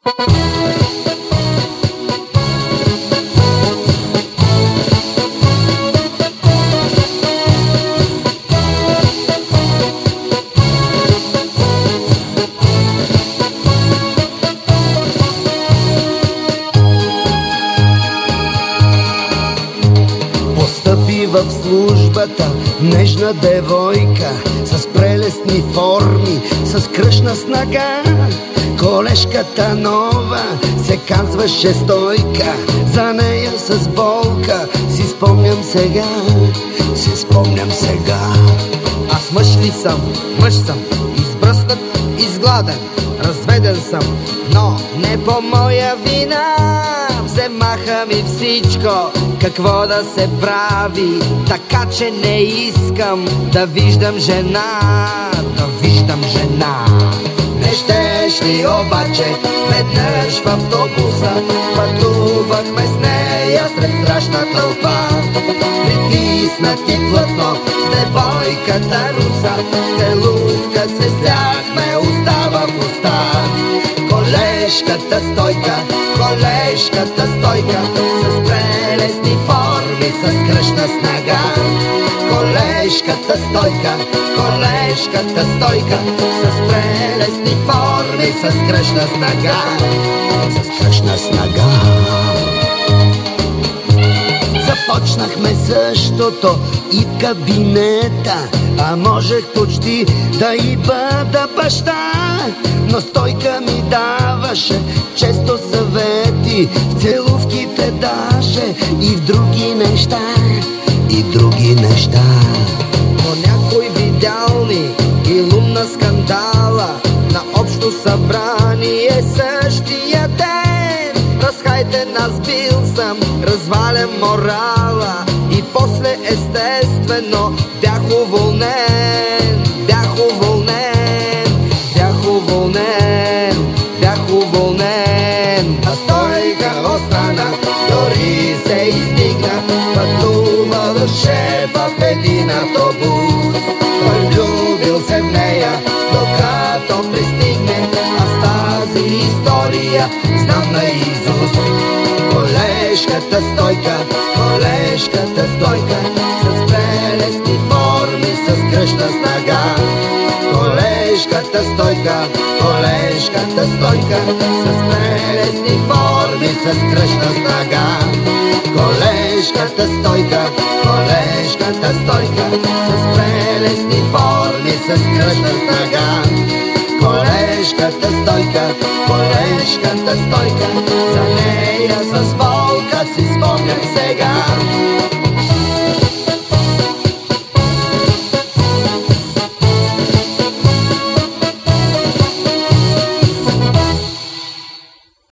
Постъпи в службата нежна девойка, с прелестни форми, с кръшна снага. Колежката нова се казваше Стойка, за нея с болка си спомням сега, си спомням сега. Аз мъж ли съм? Мъж съм, избръснат, изгладен, разведен съм, но не по моя вина. Вземаха ми всичко, какво да се прави, така че не искам да виждам жена, да виждам жена. Не щеш ли обаче веднъж в автобуса, пътувахме с нея сред страшна тълпа, притиснати плътно с девойката руса, целувка се сляхме уста в уста. Колежката Стойка, колежката Стойка, с прелестни форми, с кръшна снага. Колежката Стойка, колежката Стойка, с прелестни форми, с кръшна снага, с кръшна снага. Започнахме същото и в кабинета, а можех почти да и бъда баща. Но Стойка ми даваше често съвети, в целувките даже и в други неща, и други неща. Но някой видял ли и лумна скандала на общо събрание същия ден? Разхайте нас бил съм, развалям морала и после естествено бях уволнен, бях уволнен, бях уволнен, бях уволнен. А Стойка остана, дори се издигна, пътува до шефа в един автобус. Той влюбил се в нея, докато пристигне, аз тази история знам наизуст. Колежката Стойка, колежката Стойка, с прелестни форми, с кръшна снага. Колежката Стойка, колежката Стойка, с прелестни форми, с кръшна снага. Колежката Стойка, колежката Стойка, с прелестни форми, с кръшна снага. Колежката Стойка, колежката Стойка, за нея с болка си спомням сега.